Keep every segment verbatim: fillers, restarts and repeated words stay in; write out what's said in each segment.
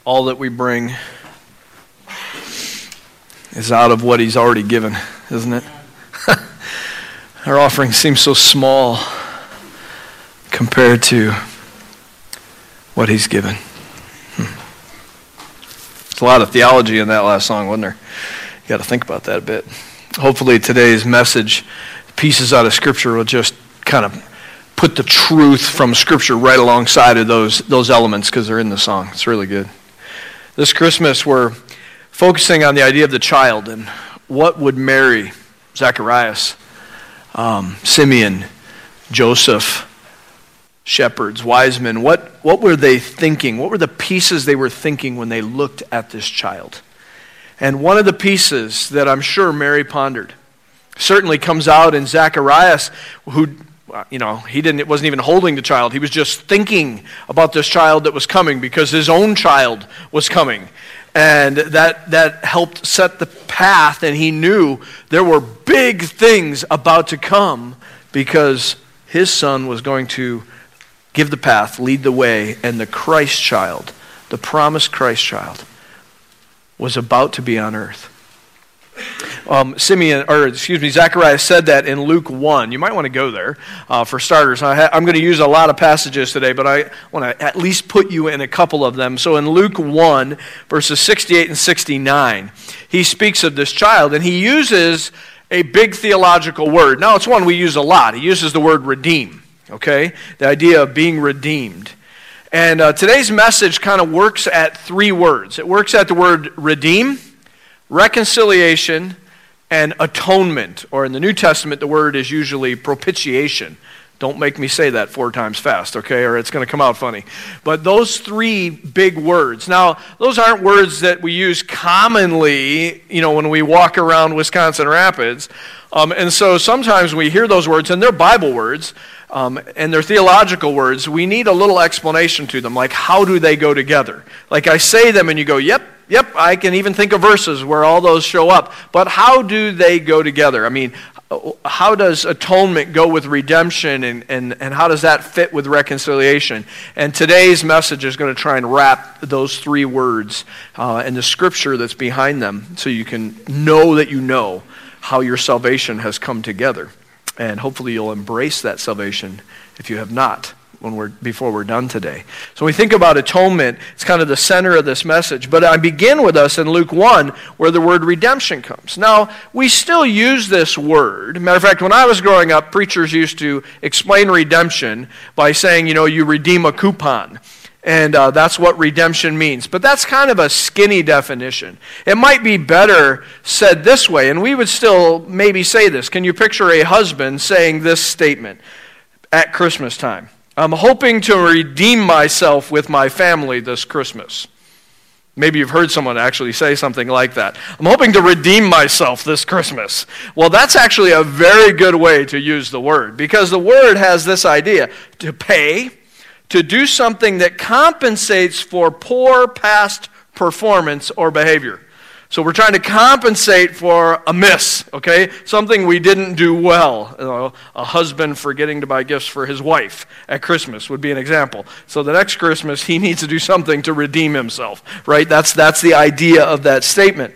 all that we bring is out of what he's already given, isn't it? Our offering seems so small compared to what he's given. Hmm. There's a lot of theology in that last song, wasn't there? You got to think about that a bit. Hopefully today's message, pieces out of Scripture, will just kind of put the truth from Scripture right alongside of those those elements because they're in the song. It's really good. This Christmas, we're focusing on the idea of the child and what would Mary, Zacharias, um, Simeon, Joseph, shepherds, wise men, what, what were they thinking? What were the pieces they were thinking when they looked at this child? And one of the pieces that I'm sure Mary pondered certainly comes out in Zacharias, who, you know, he didn't, it wasn't even holding the child. He was just thinking about this child that was coming because his own child was coming. And that that helped set the path, and he knew there were big things about to come because his son was going to give the path, lead the way, and the Christ child, the promised Christ child, was about to be on earth. Um, Simeon, or excuse me, Zacharias said that in Luke one. You might want to go there uh, for starters. I ha- I'm going to use a lot of passages today, but I want to at least put you in a couple of them. So in Luke one, verses sixty-eight and sixty-nine, he speaks of this child, and he uses a big theological word. Now, it's one we use a lot. He uses the word redeem, okay? The idea of being redeemed. And uh, today's message kind of works at three words. It works at the word redeem, reconciliation, and atonement, or in the New Testament, the word is usually propitiation. Don't make me say that four times fast, okay, or it's going to come out funny. But those three big words. Now, those aren't words that we use commonly, you know, when we walk around Wisconsin Rapids. Um, and so sometimes we hear those words, and they're Bible words, um, and they're theological words. We need a little explanation to them, like how do they go together? Like I say them, and you go, yep, Yep, I can even think of verses where all those show up. But how do they go together? I mean, how does atonement go with redemption, and, and, and how does that fit with reconciliation? And today's message is going to try and wrap those three words uh, and the Scripture that's behind them so you can know that you know how your salvation has come together. And hopefully you'll embrace that salvation if you have not. When we're before we're done today. So when we think about atonement, it's kind of the center of this message. But I begin with us in Luke one, where the word redemption comes. Now, we still use this word. Matter of fact, when I was growing up, preachers used to explain redemption by saying, you know, you redeem a coupon. And uh, that's what redemption means. But that's kind of a skinny definition. It might be better said this way, and we would still maybe say this. Can you picture a husband saying this statement at Christmas time? I'm hoping to redeem myself with my family this Christmas. Maybe you've heard someone actually say something like that. I'm hoping to redeem myself this Christmas. Well, that's actually a very good way to use the word, because the word has this idea: to pay, to do something that compensates for poor past performance or behavior. So we're trying to compensate for a miss, okay? Something we didn't do well. You know, a husband forgetting to buy gifts for his wife at Christmas would be an example. So the next Christmas, he needs to do something to redeem himself, right? That's, that's the idea of that statement.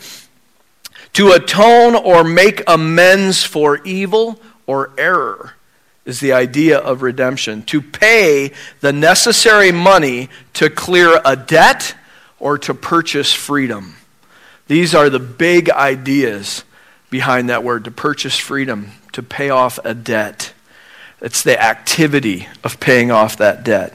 To atone or make amends for evil or error is the idea of redemption. To pay the necessary money to clear a debt or to purchase freedom. These are the big ideas behind that word: to purchase freedom, to pay off a debt. It's the activity of paying off that debt.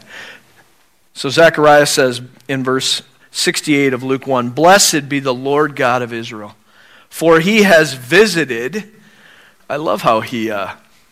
So Zechariah says in verse sixty-eight of Luke one, "Blessed be the Lord God of Israel, for he has visited." I love how he, uh,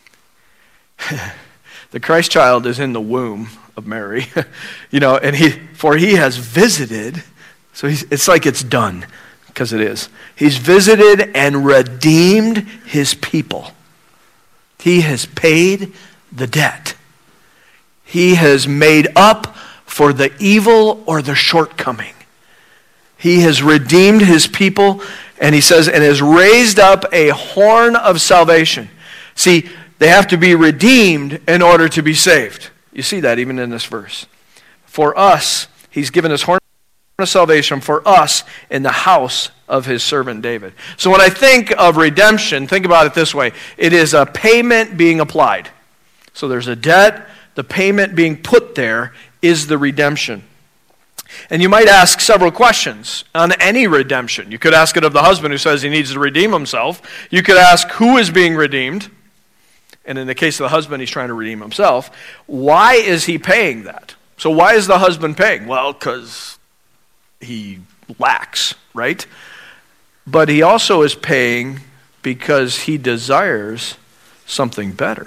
the Christ child is in the womb of Mary, you know, and he, for he has visited, so he's, it's like it's done. Because it is. He's visited and redeemed his people. He has paid the debt. He has made up for the evil or the shortcoming. He has redeemed his people, and he says, and has raised up a horn of salvation. See, they have to be redeemed in order to be saved. You see that even in this verse. For us, he's given us horn of salvation for us in the house of his servant David. So when I think of redemption, think about it this way. It is a payment being applied. So there's a debt, the payment being put there is the redemption. And you might ask several questions on any redemption. You could ask it of the husband who says he needs to redeem himself. You could ask who is being redeemed. And in the case of the husband, he's trying to redeem himself. Why is he paying that? So why is the husband paying? Well, because he lacks, right? But he also is paying because he desires something better.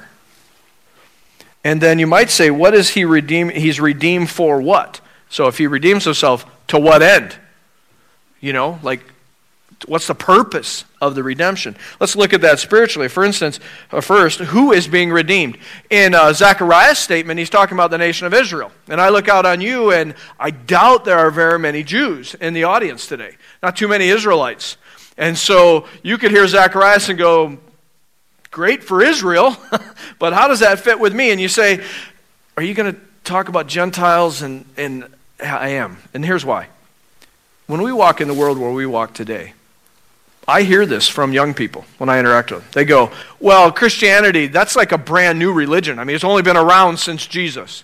And then you might say, what is he redeem? He's redeemed for what? So if he redeems himself, to what end? You know, like, what's the purpose of the redemption? Let's look at that spiritually. For instance, uh, first, who is being redeemed? In uh, Zechariah's statement, he's talking about the nation of Israel. And I look out on you, and I doubt there are very many Jews in the audience today. Not too many Israelites. And so you could hear Zacharias and go, great for Israel, but how does that fit with me? And you say, are you going to talk about Gentiles? And, and I am. And here's why. When we walk in the world where we walk today, I hear this from young people when I interact with them. They go, well, Christianity, that's like a brand new religion. I mean, it's only been around since Jesus.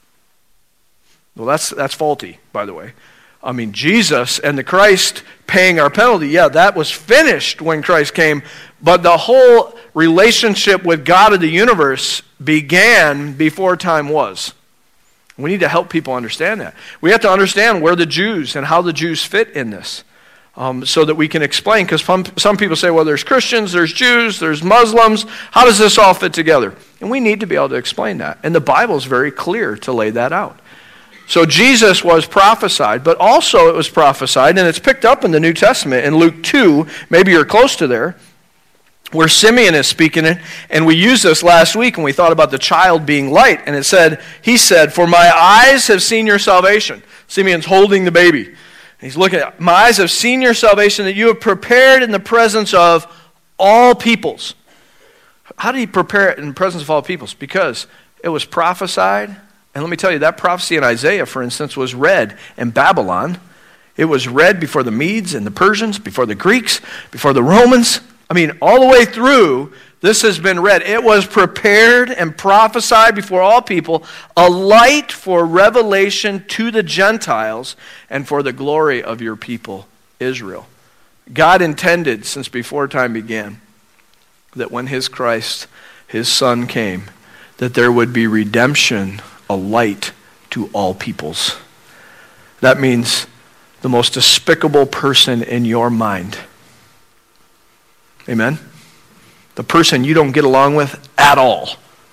Well, that's that's faulty, by the way. I mean, Jesus and the Christ paying our penalty, yeah, that was finished when Christ came, but the whole relationship with God of the universe began before time was. We need to help people understand that. We have to understand where the Jews and how the Jews fit in this. Um, so that we can explain, because some, some people say, well, there's Christians, there's Jews, there's Muslims. How does this all fit together? And we need to be able to explain that. And the Bible is very clear to lay that out. So Jesus was prophesied, but also it was prophesied, and it's picked up in the New Testament in Luke two, maybe you're close to there, where Simeon is speaking it, and we used this last week when we thought about the child being light, and it said, he said, for my eyes have seen your salvation. Simeon's holding the baby. He's looking at, my eyes have seen your salvation that you have prepared in the presence of all peoples. How did he prepare it in the presence of all peoples? Because it was prophesied. And let me tell you, that prophecy in Isaiah, for instance, was read in Babylon. It was read before the Medes and the Persians, before the Greeks, before the Romans. I mean, all the way through, this has been read. It was prepared and prophesied before all people, a light for revelation to the Gentiles and for the glory of your people, Israel. God intended, since before time began, that when his Christ, his Son, came, that there would be redemption, a light to all peoples. That means the most despicable person in your mind. Amen? The person you don't get along with at all.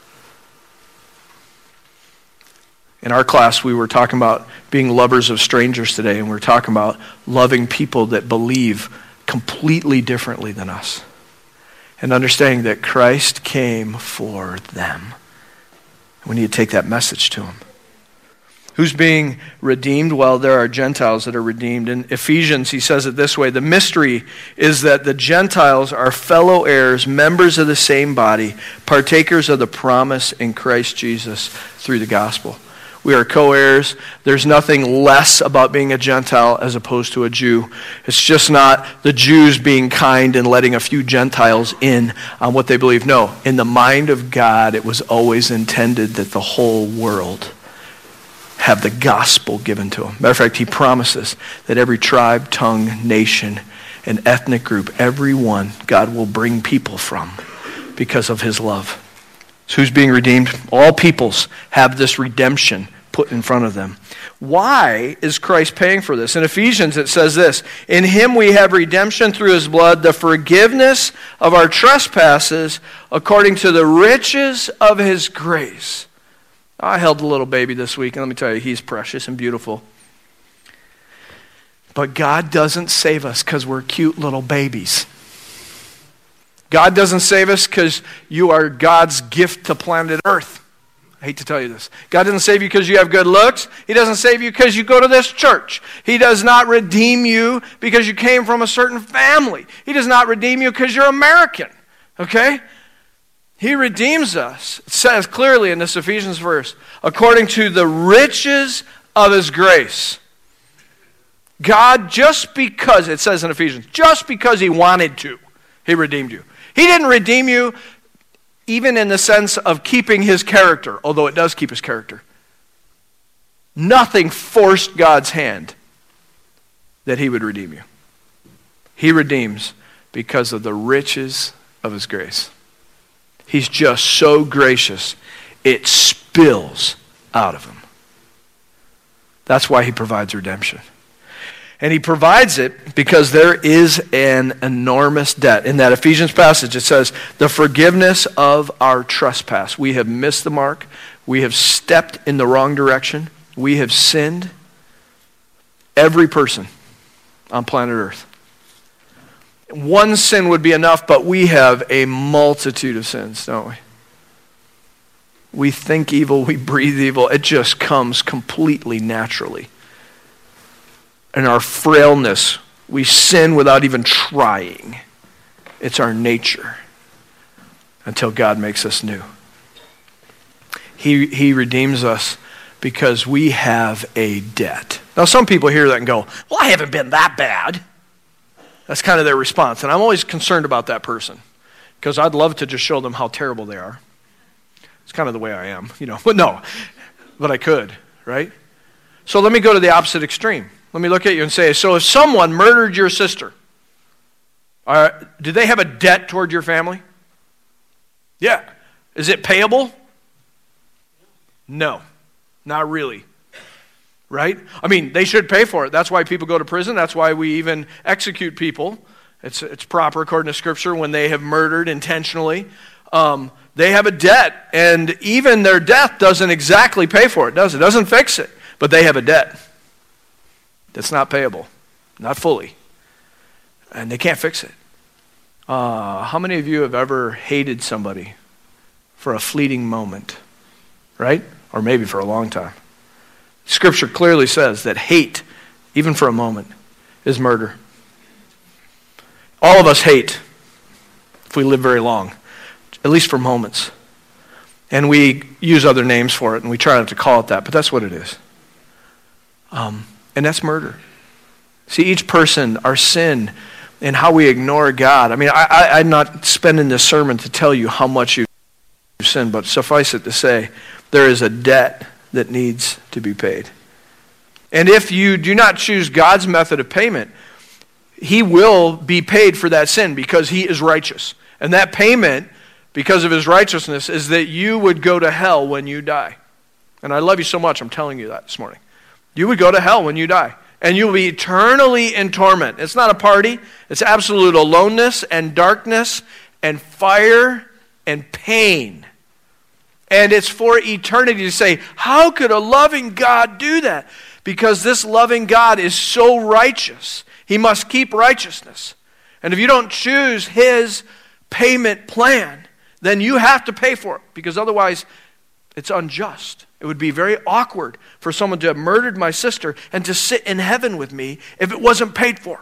In our class, we were talking about being lovers of strangers today, and we were talking about loving people that believe completely differently than us. And understanding that Christ came for them. We need to take that message to them. Who's being redeemed? Well, there are Gentiles that are redeemed. In Ephesians, he says it this way, the mystery is that the Gentiles are fellow heirs, members of the same body, partakers of the promise in Christ Jesus through the gospel. We are co-heirs. There's nothing less about being a Gentile as opposed to a Jew. It's just not the Jews being kind and letting a few Gentiles in on what they believe. No, in the mind of God, it was always intended that the whole world have the gospel given to them. Matter of fact, he promises that every tribe, tongue, nation, and ethnic group, every one, God will bring people from because of his love. So who's being redeemed? All peoples have this redemption put in front of them. Why is Christ paying for this? In Ephesians it says this, in him we have redemption through his blood, the forgiveness of our trespasses according to the riches of his grace. I held a little baby this week, and let me tell you, he's precious and beautiful. But God doesn't save us because we're cute little babies. God doesn't save us because you are God's gift to planet Earth. I hate to tell you this. God doesn't save you because you have good looks. He doesn't save you because you go to this church. He does not redeem you because you came from a certain family. He does not redeem you because you're American. Okay? He redeems us. It says clearly in this Ephesians verse, according to the riches of his grace. God, just because, it says in Ephesians, just because he wanted to, he redeemed you. He didn't redeem you even in the sense of keeping his character, although it does keep his character. Nothing forced God's hand that he would redeem you. He redeems because of the riches of his grace. He's just so gracious, it spills out of him. That's why he provides redemption. And he provides it because there is an enormous debt. In that Ephesians passage, it says, the forgiveness of our trespass. We have missed the mark. We have stepped in the wrong direction. We have sinned. Every person on planet Earth. One sin would be enough, but we have a multitude of sins, don't we? We think evil, we breathe evil. It just comes completely naturally. In our frailness, we sin without even trying. It's our nature until God makes us new. He, he redeems us because we have a debt. Now, some people hear that and go, well, I haven't been that bad. That's kind of their response. And I'm always concerned about that person because I'd love to just show them how terrible they are. It's kind of the way I am, you know. But no, but I could, right? So let me go to the opposite extreme. Let me look at you and say, so if someone murdered your sister, uh, did they have a debt toward your family? Yeah. Is it payable? No, not really. Right? I mean, they should pay for it. That's why people go to prison. That's why we even execute people. It's it's proper according to Scripture when they have murdered intentionally. Um, they have a debt, and even their death doesn't exactly pay for it, does it? It doesn't fix it, but they have a debt that's not payable, not fully, and they can't fix it. Uh, how many of you have ever hated somebody for a fleeting moment, right? Or maybe for a long time? Scripture clearly says that hate, even for a moment, is murder. All of us hate if we live very long, at least for moments. And we use other names for it, and we try not to call it that, but that's what it is. Um, and that's murder. See, each person, our sin, and how we ignore God. I mean, I, I, I'm not spending this sermon to tell you how much you've sinned, but suffice it to say, there is a debt that needs to be paid. And if you do not choose God's method of payment, he will be paid for that sin because he is righteous. And that payment, because of his righteousness, is that you would go to hell when you die. And I love you so much, I'm telling you that this morning. You would go to hell when you die. And you'll be eternally in torment. It's not a party. It's absolute aloneness and darkness and fire and pain. And it's for eternity to say, how could a loving God do that? Because this loving God is so righteous. He must keep righteousness. And if you don't choose his payment plan, then you have to pay for it. Because otherwise, it's unjust. It would be very awkward for someone to have murdered my sister and to sit in heaven with me if it wasn't paid for.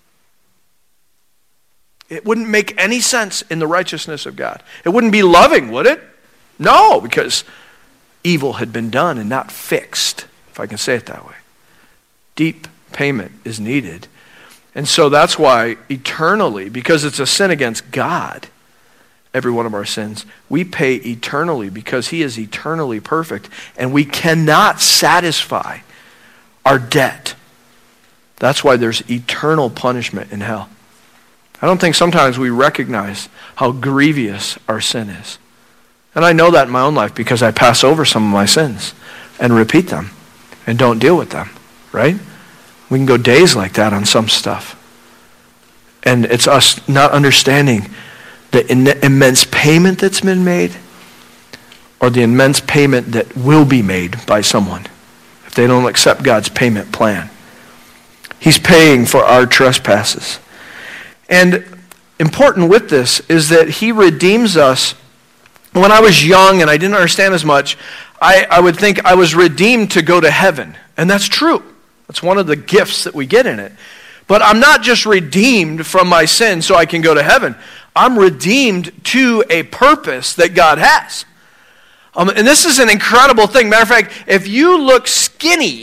It wouldn't make any sense in the righteousness of God. It wouldn't be loving, would it? No, because evil had been done and not fixed, if I can say it that way. Deep payment is needed. And so that's why eternally, because it's a sin against God, every one of our sins, we pay eternally because he is eternally perfect, and we cannot satisfy our debt. That's why there's eternal punishment in hell. I don't think sometimes we recognize how grievous our sin is. And I know that in my own life because I pass over some of my sins and repeat them and don't deal with them, right? We can go days like that on some stuff. And it's us not understanding the in- immense payment that's been made or the immense payment that will be made by someone if they don't accept God's payment plan. He's paying for our trespasses. And important with this is that he redeems us. When I was young and I didn't understand as much, I, I would think I was redeemed to go to heaven. And that's true. That's one of the gifts that we get in it. But I'm not just redeemed from my sin so I can go to heaven. I'm redeemed to a purpose that God has. Um, and this is an incredible thing. Matter of fact, if you look skinny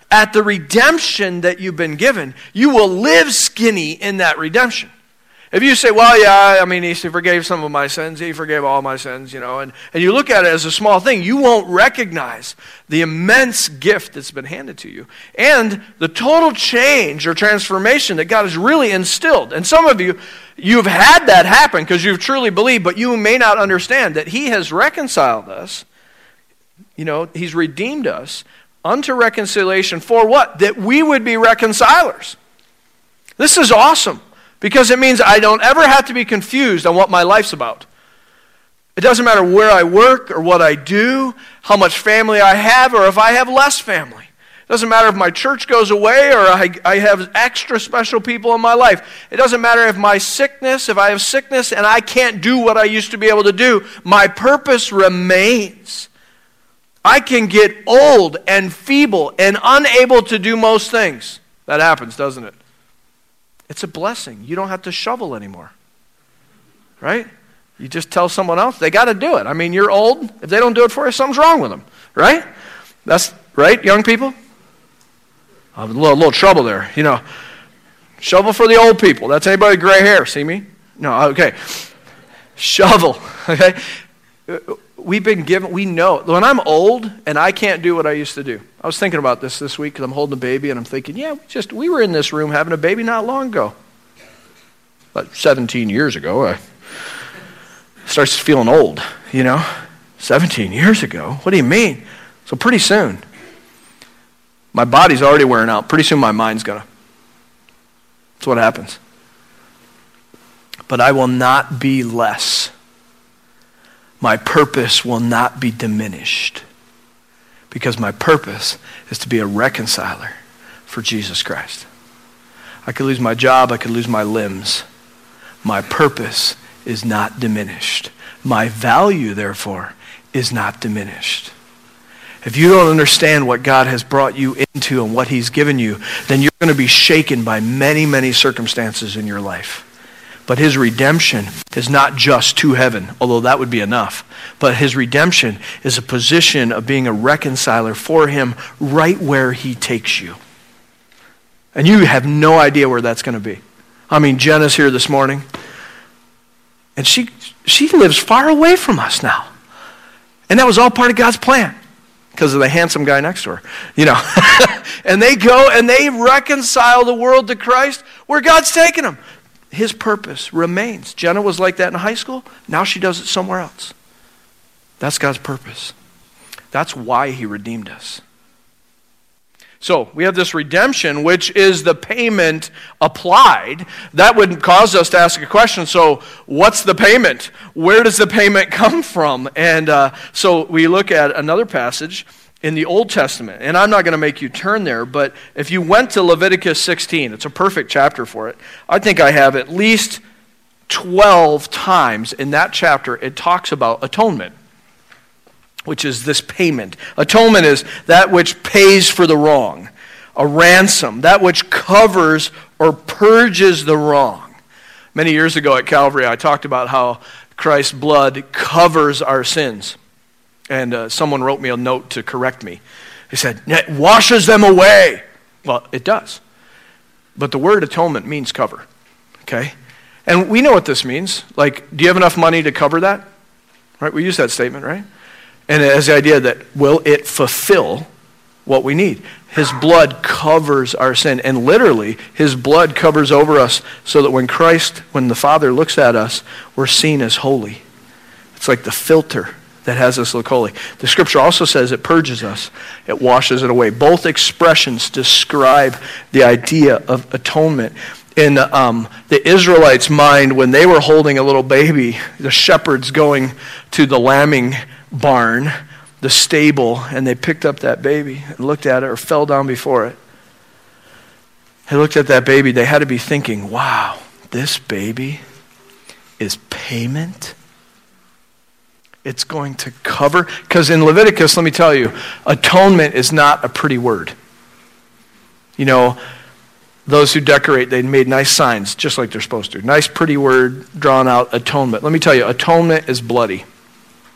at the redemption that you've been given, you will live skinny in that redemption. If you say, well, yeah, I mean, he forgave some of my sins, he forgave all my sins, you know, and, and you look at it as a small thing, you won't recognize the immense gift that's been handed to you and the total change or transformation that God has really instilled. And some of you, you've had that happen because you've truly believed, but you may not understand that he has reconciled us. You know, he's redeemed us unto reconciliation for what? That we would be reconcilers. This is awesome. Because it means I don't ever have to be confused on what my life's about. It doesn't matter where I work or what I do, how much family I have, or if I have less family. It doesn't matter if my church goes away or I, I have extra special people in my life. It doesn't matter if my sickness, if I have sickness and I can't do what I used to be able to do. My purpose remains. I can get old and feeble and unable to do most things. That happens, doesn't it? It's a blessing. You don't have to shovel anymore, right? You just tell someone else, they got to do it. I mean, you're old. If they don't do it for you, something's wrong with them, right? That's right, young people? A little, little trouble there, you know. Shovel for the old people. That's anybody with gray hair. See me? No, okay. Shovel, okay? We've been given, we know, when I'm old and I can't do what I used to do. I was thinking about this this week because I'm holding a baby and I'm thinking, yeah, we just, we were in this room having a baby not long ago. About seventeen years ago. I starts feeling old, you know. seventeen years ago? What do you mean? So pretty soon, my body's already wearing out. Pretty soon my mind's going to. That's what happens. But I will not be less. My purpose will not be diminished because my purpose is to be a reconciler for Jesus Christ. I could lose my job, I could lose my limbs. My purpose is not diminished. My value, therefore, is not diminished. If you don't understand what God has brought you into and what he's given you, then you're going to be shaken by many, many circumstances in your life. But his redemption is not just to heaven, although that would be enough. But his redemption is a position of being a reconciler for him right where he takes you. And you have no idea where that's going to be. I mean, Jenna's here this morning, and she she lives far away from us now. And that was all part of God's plan because of the handsome guy next to her, you know. And they go and they reconcile the world to Christ where God's taken them. His purpose remains. Jenna was like that in high school. Now she does it somewhere else. That's God's purpose. That's why he redeemed us. So we have this redemption, which is the payment applied. That would cause us to ask a question. So what's the payment? Where does the payment come from? And uh, so we look at another passage in the Old Testament. And I'm not going to make you turn there, but if you went to Leviticus sixteen, it's a perfect chapter for it. I think I have at least twelve times in that chapter it talks about atonement, which is this payment. Atonement is that which pays for the wrong, a ransom, that which covers or purges the wrong. Many years ago at Calvary, I talked about how Christ's blood covers our sins. And uh, someone wrote me a note to correct me. He said, it washes them away. Well, it does. But the word atonement means cover, okay? And we know what this means. Like, do you have enough money to cover that? Right? We use that statement, right? And it has the idea that, will it fulfill what we need? His blood covers our sin. And literally, his blood covers over us so that when Christ, when the Father looks at us, we're seen as holy. It's like the filter that has us look holy. The scripture also says it purges us. It washes it away. Both expressions describe the idea of atonement. In um, the Israelites' mind, when they were holding a little baby, the shepherds going to the lambing barn, the stable, and they picked up that baby and looked at it or fell down before it. They looked at that baby. They had to be thinking, wow, this baby is payment? It's going to cover, because in Leviticus, let me tell you, atonement is not a pretty word. You know, those who decorate, they made nice signs, just like they're supposed to. Nice, pretty word, drawn out, atonement. Let me tell you, atonement is bloody.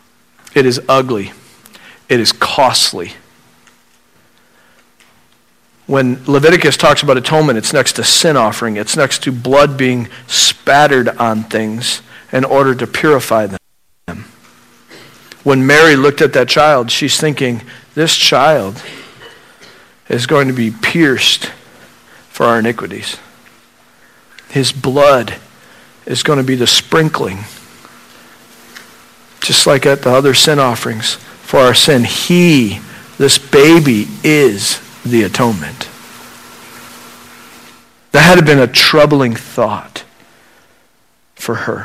It is ugly. It is costly. When Leviticus talks about atonement, it's next to sin offering. It's next to blood being spattered on things in order to purify them. When Mary looked at that child, she's thinking, this child is going to be pierced for our iniquities. His blood is going to be the sprinkling, just like at the other sin offerings for our sin. He, this baby, is the atonement. That had been a troubling thought for her.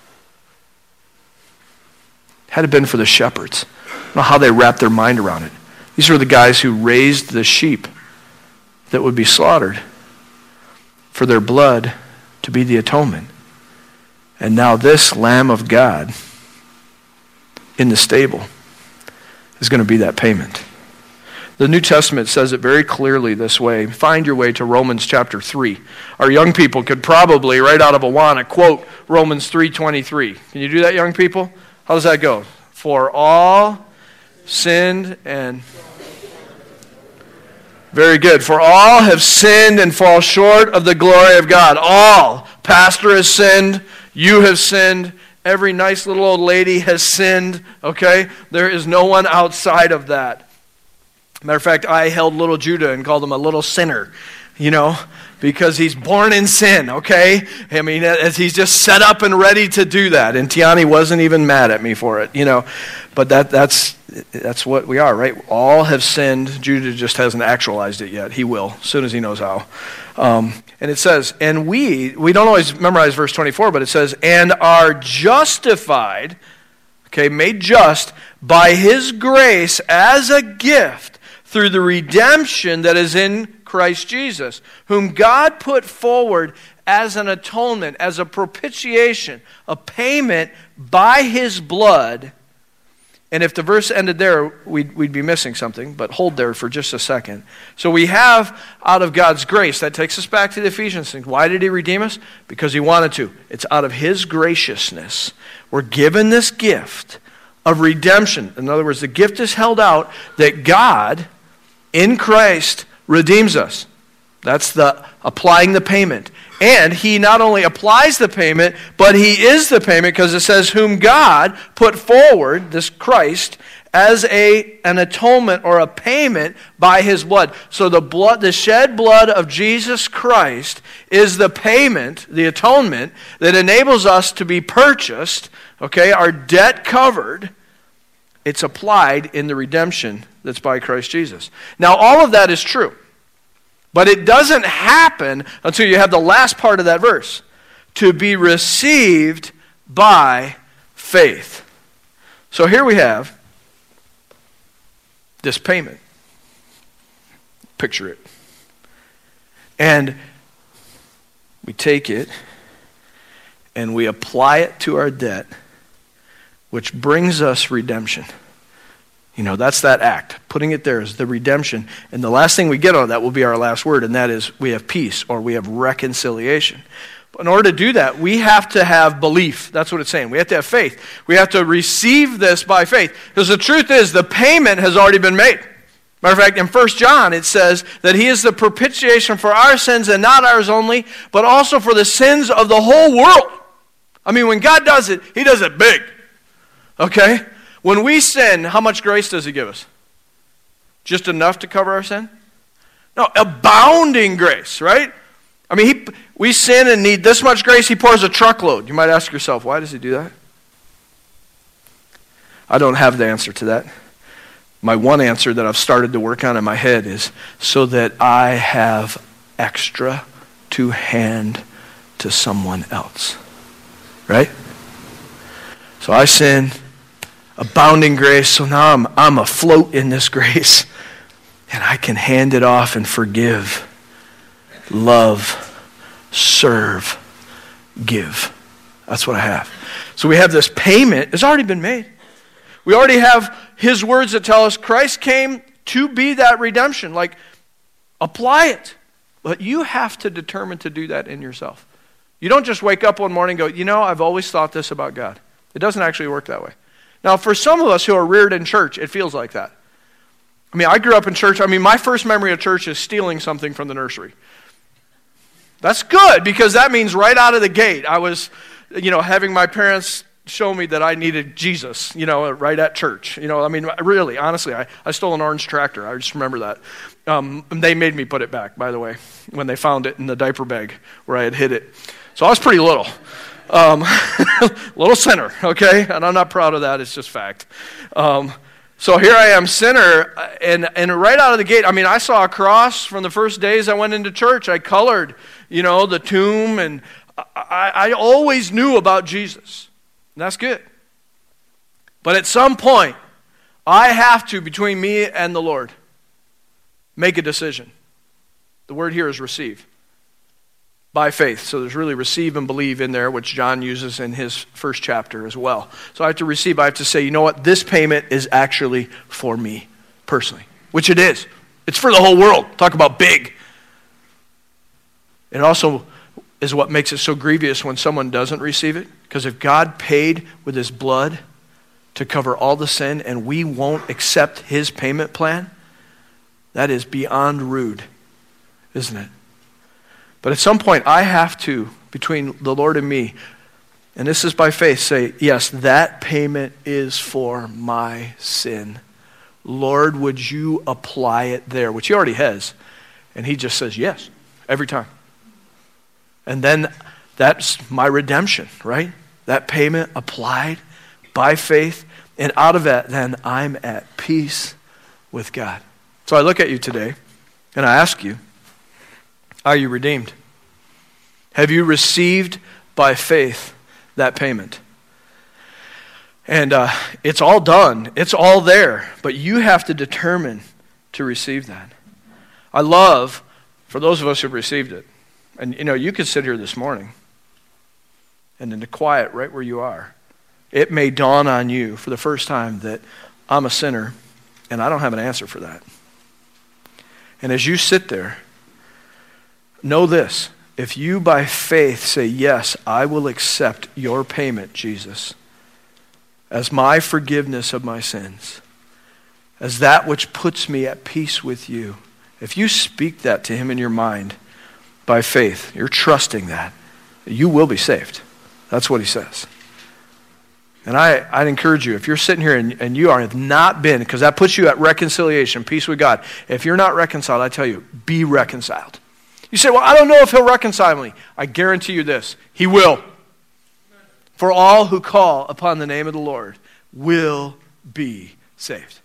Had it been for the shepherds, I don't know how they wrapped their mind around it. These were the guys who raised the sheep that would be slaughtered for their blood to be the atonement. And now this Lamb of God in the stable is going to be that payment. The New Testament says it very clearly this way. Find your way to Romans chapter three. Our young people could probably, right out of Awana, quote Romans three twenty-three. Can you do that, young people? How does that go? For all sinned and... Very good. For all have sinned and fall short of the glory of God. All. Pastor has sinned. You have sinned. Every nice little old lady has sinned. Okay? There is no one outside of that. Matter of fact, I held little Judah and called him a little sinner, you know, because he's born in sin, okay? I mean, as he's just set up and ready to do that. And Tiani wasn't even mad at me for it, you know. But that that's that's what we are, right? All have sinned. Judah just hasn't actualized it yet. He will, as soon as he knows how. Um, and it says, and we, we don't always memorize verse twenty-four, but it says, and are justified, okay, made just by his grace as a gift, through the redemption that is in Christ Jesus, whom God put forward as an atonement, as a propitiation, a payment by his blood. And if the verse ended there, we'd, we'd be missing something, but hold there for just a second. So we have, out of God's grace, that takes us back to the Ephesians thing. Why did he redeem us? Because he wanted to. It's out of his graciousness. We're given this gift of redemption. In other words, the gift is held out that God, in Christ, redeems us. That's the applying the payment. And he not only applies the payment, but he is the payment, because it says, whom God put forward, this Christ, as a an atonement or a payment by his blood. So the blood, the shed blood of Jesus Christ is the payment, the atonement, that enables us to be purchased, okay, our debt covered. It's applied in the redemption that's by Christ Jesus. Now, all of that is true. But it doesn't happen until you have the last part of that verse. To be received by faith. So here we have this payment. Picture it. And we take it and we apply it to our debt, which brings us redemption. You know, that's that act. Putting it there is the redemption. And the last thing we get on that will be our last word, and that is we have peace, or we have reconciliation. But in order to do that, we have to have belief. That's what it's saying. We have to have faith. We have to receive this by faith. Because the truth is, the payment has already been made. Matter of fact, in First John, it says that he is the propitiation for our sins, and not ours only, but also for the sins of the whole world. I mean, when God does it, he does it big. Okay? When we sin, how much grace does he give us? Just enough to cover our sin? No, abounding grace, right? I mean, he, we sin and need this much grace, he pours a truckload. You might ask yourself, why does he do that? I don't have the answer to that. My one answer that I've started to work on in my head is so that I have extra to hand to someone else. Right? So I sin, abounding grace, so now I'm, I'm afloat in this grace. And I can hand it off and forgive, love, serve, give. That's what I have. So we have this payment. It's already been made. We already have his words that tell us Christ came to be that redemption. Like, apply it. But you have to determine to do that in yourself. You don't just wake up one morning and go, you know, I've always thought this about God. It doesn't actually work that way. Now, for some of us who are reared in church, it feels like that. I mean, I grew up in church. I mean, my first memory of church is stealing something from the nursery. That's good, because that means right out of the gate, I was, you know, having my parents show me that I needed Jesus, you know, right at church. You know, I mean, really, honestly, I, I stole an orange tractor. I just remember that. Um, they made me put it back, by the way, when they found it in the diaper bag where I had hid it. So I was pretty little. Um, little sinner, okay? And I'm not proud of that. It's just fact. Um, so here I am, sinner, and, and right out of the gate, I mean, I saw a cross from the first days I went into church. I colored, you know, the tomb, and I, I always knew about Jesus. And that's good. But at some point, I have to, between me and the Lord, make a decision. The word here is receive. By faith. So there's really receive and believe in there, which John uses in his first chapter as well. So I have to receive, I have to say, you know what, this payment is actually for me personally, which it is. It's for the whole world. Talk about big. It also is what makes it so grievous when someone doesn't receive it, because if God paid with his blood to cover all the sin and we won't accept his payment plan, that is beyond rude, isn't it? But at some point, I have to, between the Lord and me, and this is by faith, say, yes, that payment is for my sin. Lord, would you apply it there? Which he already has. And he just says yes, every time. And then that's my redemption, right? That payment applied by faith. And out of that, then I'm at peace with God. So I look at you today, and I ask you, are you redeemed? Have you received by faith that payment? And uh, it's all done. It's all there. But you have to determine to receive that. I love, for those of us who've received it, and you know, you could sit here this morning, and in the quiet right where you are, it may dawn on you for the first time that I'm a sinner, and I don't have an answer for that. And as you sit there, know this, if you by faith say, yes, I will accept your payment, Jesus, as my forgiveness of my sins, as that which puts me at peace with you, if you speak that to him in your mind by faith, you're trusting that, you will be saved. That's what he says. And I, I'd encourage you, if you're sitting here and, and you are, have not been, because that puts you at reconciliation, peace with God. If you're not reconciled, I tell you, be reconciled. You say, well, I don't know if he'll reconcile me. I guarantee you this, he will. For all who call upon the name of the Lord will be saved.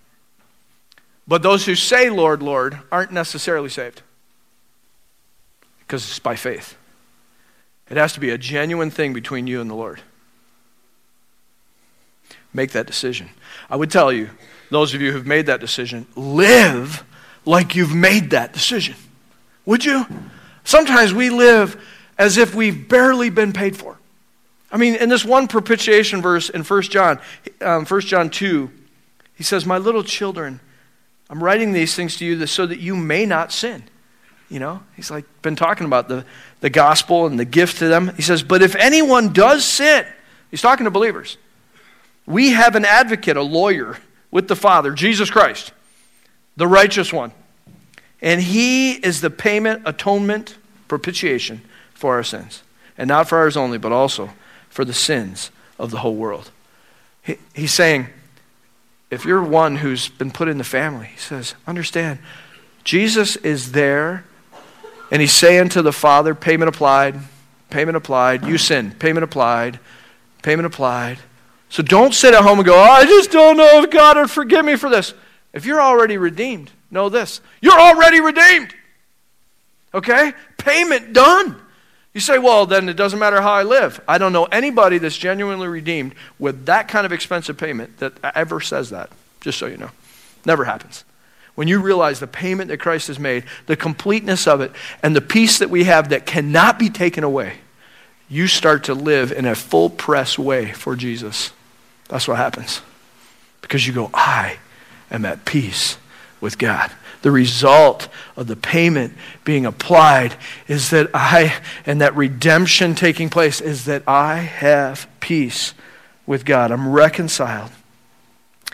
But those who say, Lord, Lord, aren't necessarily saved. Because it's by faith. It has to be a genuine thing between you and the Lord. Make that decision. I would tell you, those of you who've made that decision, live like you've made that decision. Would you? Sometimes we live as if we've barely been paid for. I mean, in this one propitiation verse in First John, um, First John two, he says, my little children, I'm writing these things to you so that you may not sin. You know, he's like been talking about the, the gospel and the gift to them. He says, but if anyone does sin, he's talking to believers. We have an advocate, a lawyer with the Father, Jesus Christ, the righteous one. And he is the payment, atonement, propitiation for our sins. And not for ours only, but also for the sins of the whole world. He, he's saying, if you're one who's been put in the family, he says, understand, Jesus is there, and he's saying to the Father, payment applied, payment applied, you sinned, payment applied, payment applied. So don't sit at home and go, oh, I just don't know if God would forgive me for this. If you're already redeemed, know this. You're already redeemed. Okay? Payment done. You say, well, then it doesn't matter how I live. I don't know anybody that's genuinely redeemed with that kind of expensive payment that ever says that, just so you know. Never happens. When you realize the payment that Christ has made, the completeness of it, and the peace that we have that cannot be taken away, you start to live in a full press way for Jesus. That's what happens. Because you go, I am at peace with God. The result of the payment being applied is that I, and that redemption taking place, is that I have peace with God. I'm reconciled.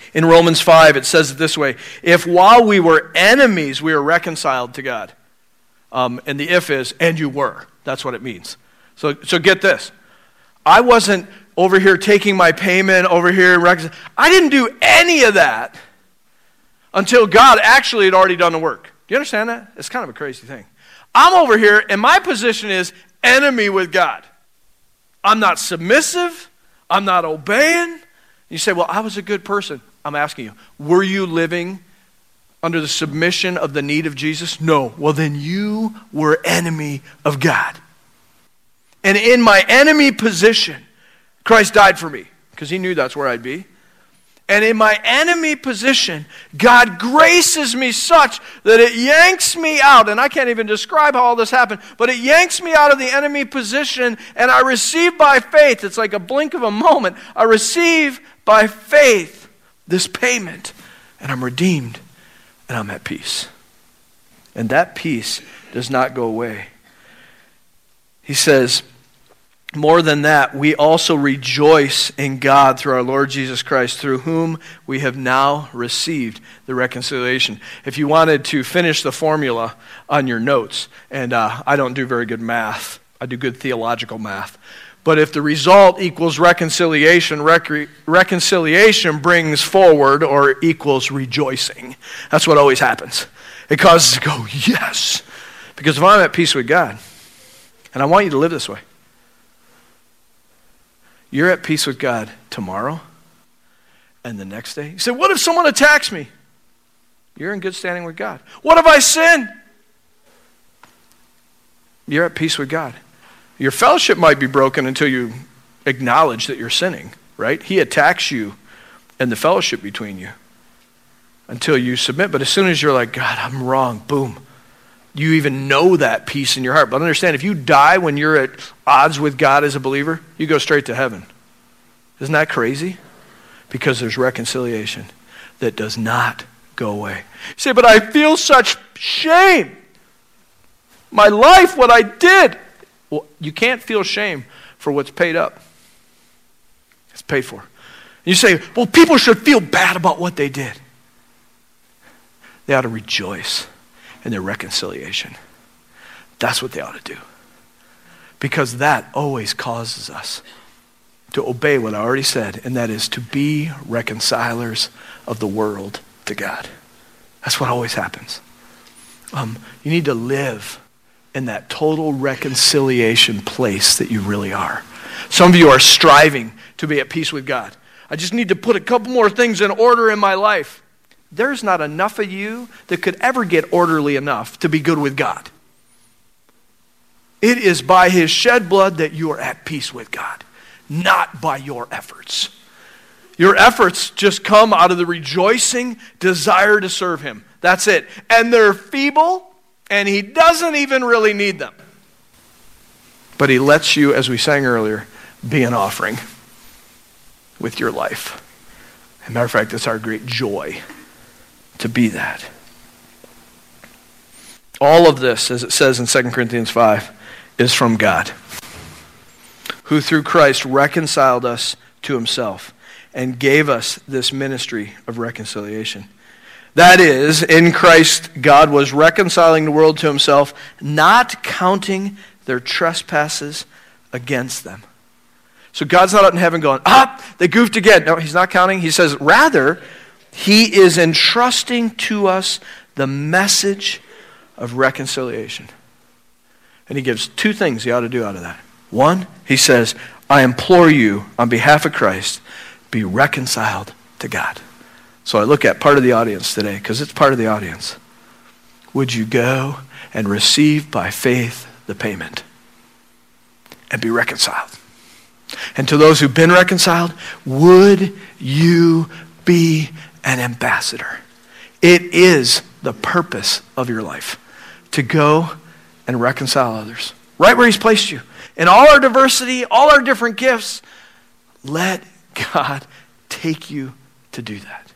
In Romans five, it says it this way, if while we were enemies, we were reconciled to God. Um, and the if is, and you were. That's what it means. So, so get this. I wasn't over here taking my payment, over here. Recon- I didn't do any of that until God actually had already done the work. Do you understand that? It's kind of a crazy thing. I'm over here, and my position is enemy with God. I'm not submissive. I'm not obeying. You say, well, I was a good person. I'm asking you, were you living under the submission of the need of Jesus? No. Well, then you were enemy of God. And in my enemy position, Christ died for me because he knew that's where I'd be. And in my enemy position, God graces me such that it yanks me out. And I can't even describe how all this happened, but it yanks me out of the enemy position, and I receive by faith. It's like a blink of a moment. I receive by faith this payment, and I'm redeemed, and I'm at peace. And that peace does not go away. He says, more than that, we also rejoice in God through our Lord Jesus Christ, through whom we have now received the reconciliation. If you wanted to finish the formula on your notes, and uh, I don't do very good math, I do good theological math, but if the result equals reconciliation, rec- reconciliation brings forward or equals rejoicing. That's what always happens. It causes us to go, yes, because if I'm at peace with God, and I want you to live this way, you're at peace with God tomorrow and the next day. You say, what if someone attacks me? You're in good standing with God. What if I sin? You're at peace with God. Your fellowship might be broken until you acknowledge that you're sinning, right? He attacks you and the fellowship between you until you submit. But as soon as you're like, God, I'm wrong, boom. You even know that peace in your heart. But understand, if you die when you're at odds with God as a believer, you go straight to heaven. Isn't that crazy? Because there's reconciliation that does not go away. You say, but I feel such shame. My life, what I did. Well, you can't feel shame for what's paid up. It's paid for. And you say, well, people should feel bad about what they did. They ought to rejoice in their reconciliation. That's what they ought to do. Because that always causes us to obey what I already said, and that is to be reconcilers of the world to God. That's what always happens. Um, you need to live in that total reconciliation place that you really are. Some of you are striving to be at peace with God. I just need to put a couple more things in order in my life. There's not enough of you that could ever get orderly enough to be good with God. It is by his shed blood that you are at peace with God, not by your efforts. Your efforts just come out of the rejoicing desire to serve him. That's it. And they're feeble, and he doesn't even really need them. But he lets you, as we sang earlier, be an offering with your life. As a matter of fact, it's our great joy to be that. All of this, as it says in Second Corinthians five, is from God, who through Christ reconciled us to himself and gave us this ministry of reconciliation. That is, in Christ, God was reconciling the world to himself, not counting their trespasses against them. So God's not up in heaven going, ah, they goofed again. No, he's not counting. He says, rather, he is entrusting to us the message of reconciliation. And he gives two things you ought to do out of that. One, he says, I implore you on behalf of Christ, be reconciled to God. So I look at part of the audience today, because it's part of the audience. Would you go and receive by faith the payment and be reconciled? And to those who've been reconciled, would you be an ambassador? It is the purpose of your life to go and reconcile others right where he's placed you. In all our diversity, all our different gifts, let God take you to do that.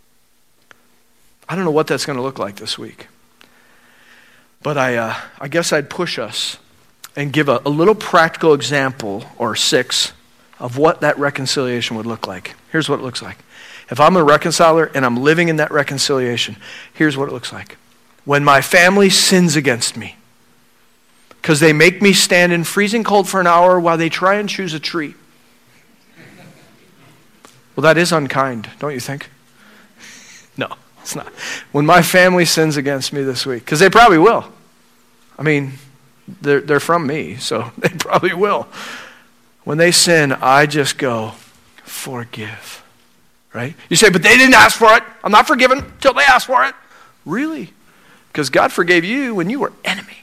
I don't know what that's going to look like this week, but I, uh, I guess I'd push us and give a, a little practical example or six of what that reconciliation would look like. Here's what it looks like. If I'm a reconciler and I'm living in that reconciliation, here's what it looks like. When my family sins against me, because they make me stand in freezing cold for an hour while they try and choose a tree. Well, that is unkind, don't you think? No, it's not. When my family sins against me this week, because they probably will. I mean, they're, they're from me, so they probably will. When they sin, I just go, forgive, right? You say, but they didn't ask for it. I'm not forgiven until they ask for it. Really? Because God forgave you when you were enemy.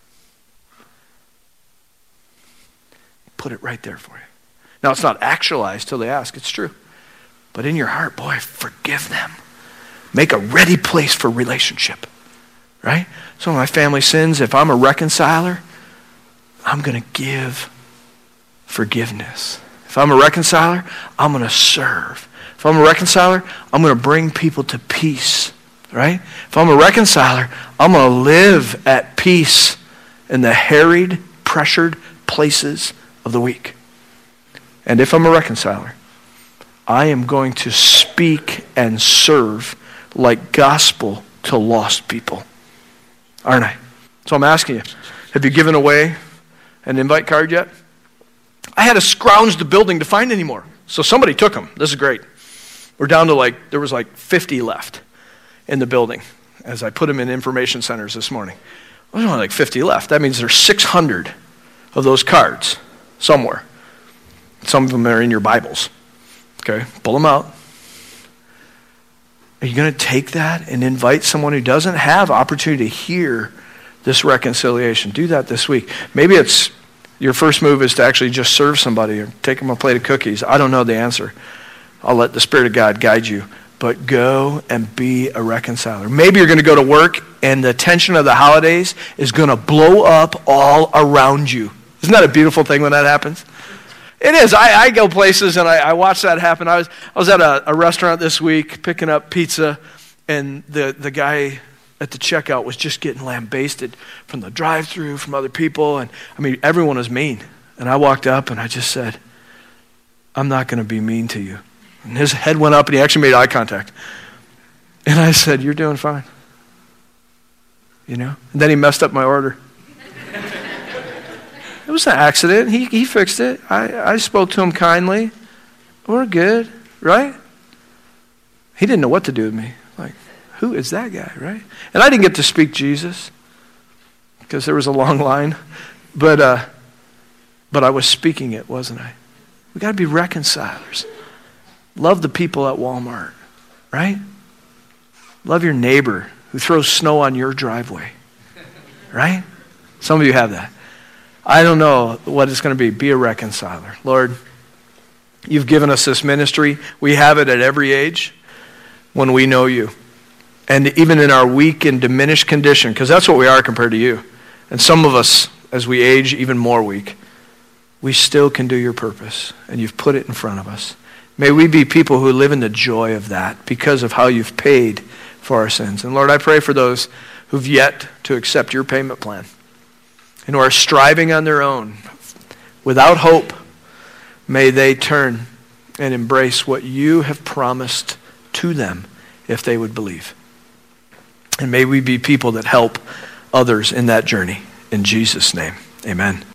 Put it right there for you. Now, it's not actualized till they ask. It's true. But in your heart, boy, forgive them. Make a ready place for relationship, right? So when my family sins, if I'm a reconciler, I'm going to give forgiveness. If I'm a reconciler, I'm going to serve. If I'm a reconciler, I'm going to bring people to peace, right? If I'm a reconciler, I'm going to live at peace in the harried, pressured places of the week. And if I'm a reconciler, I am going to speak and serve like gospel to lost people. Aren't I? So I'm asking you, have you given away an invite card yet? I had to scrounge the building to find any more. So somebody took them. This is great. We're down to like, there was like fifty left in the building as I put them in information centers this morning. There's only like fifty left. That means there's six hundred of those cards somewhere. Some of them are in your Bibles. Okay, pull them out. Are you going to take that and invite someone who doesn't have opportunity to hear this reconciliation? Do that this week. Maybe it's your first move is to actually just serve somebody or take them a plate of cookies. I don't know the answer. I'll let the Spirit of God guide you. But go and be a reconciler. Maybe you're going to go to work and the tension of the holidays is going to blow up all around you. Isn't that a beautiful thing when that happens? It is. I, I go places and I, I watch that happen. I was I was at a, a restaurant this week picking up pizza, and the, the guy at the checkout was just getting lambasted from the drive-thru, from other people. And I mean, everyone was mean. And I walked up and I just said, I'm not going to be mean to you. And his head went up and he actually made eye contact. And I said, you're doing fine. You know? And then he messed up my order. It was an accident. He he fixed it. I, I spoke to him kindly. We're good, right? He didn't know what to do with me. Like, who is that guy, right? And I didn't get to speak Jesus because there was a long line. But uh, but I was speaking it, wasn't I? We got to be reconcilers. Love the people at Walmart, right? Love your neighbor who throws snow on your driveway, right? Some of you have that. I don't know what it's going to be. Be a reconciler. Lord, you've given us this ministry. We have it at every age when we know you. And even in our weak and diminished condition, because that's what we are compared to you. And some of us, as we age, even more weak, we still can do your purpose. And you've put it in front of us. May we be people who live in the joy of that because of how you've paid for our sins. And Lord, I pray for those who've yet to accept your payment plan and who are striving on their own without hope. May they turn and embrace what you have promised to them if they would believe. And may we be people that help others in that journey. In Jesus' name, amen.